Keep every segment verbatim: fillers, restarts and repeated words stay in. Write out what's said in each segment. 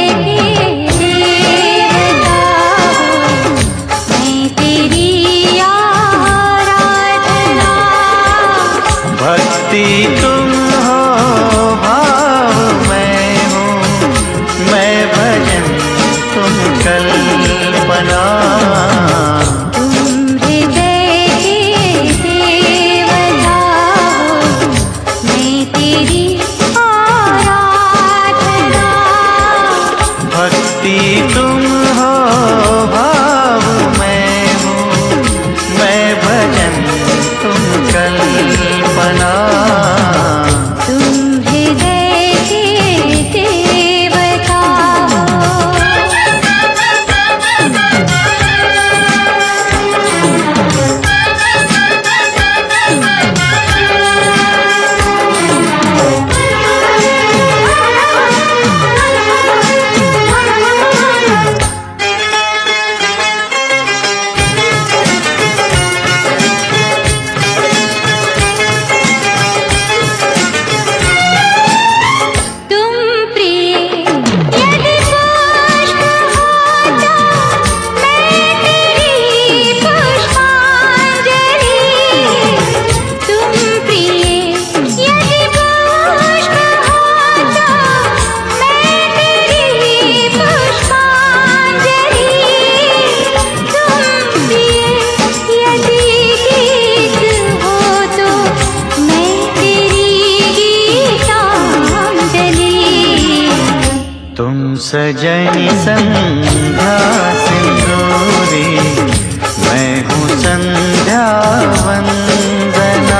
तुम हो भाव मैं हूँ, मैं भजन तुम कल्पना। तुम हृदय के देवता हो, मैं तेरी आराधना। भक्ति तुम हो भाव मैं हूँ, मैं भजन तुम कल्पना। तुम हृदय के देवता हो। सजनी संध्या सिंदूरी, मैं हूँ संध्या वंदना।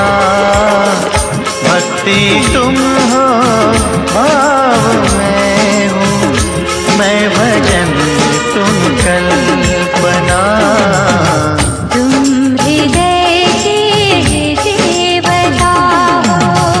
भक्ति तुम हो भाव मैं हूँ, मैं भजन तुम कल्पना। तुम हृदय के देवता हो।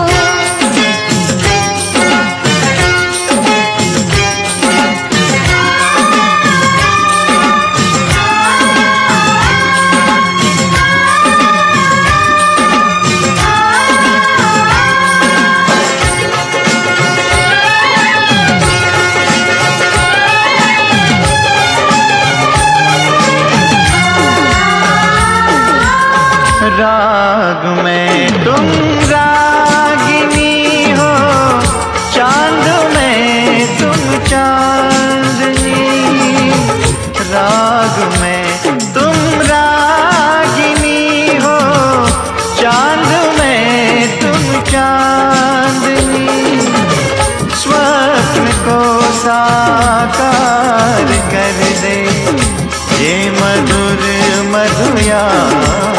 राग में तुम रागिनी हो, चांद में तुम चांदनी। राग में तुम रागिनी हो, चांद में तुम चांदनी। स्वप्न को साकार कर दे ये मधुर मधुया